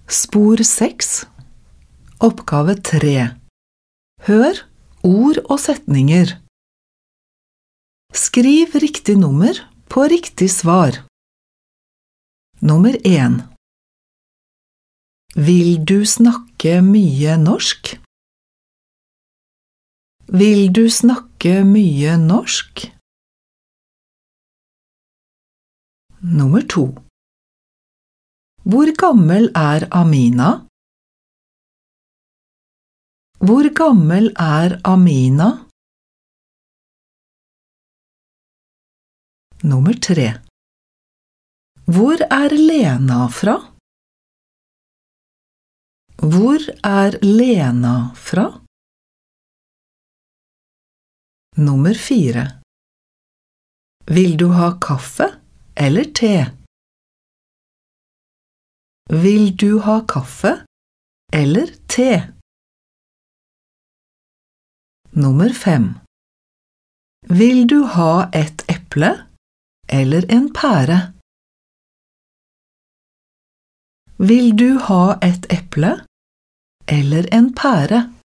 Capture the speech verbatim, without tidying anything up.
Spor seks. Oppgave tre. Hør ord og setninger. Skriv riktig nummer på riktig svar. Nummer én. Vil du snakke mye norsk? Vil du snakke mye norsk? Nummer to. Hvor gammel er Amina? Hvor gammel er Amina? Nummer tre. Hvor er Lena fra? Hvor er Lena fra? Nummer fire. Vil du ha kaffe eller te? Vil du ha kaffe eller te? Nummer fem. Vil du ha et eple eller en pære? Vil du ha et eple eller en pære?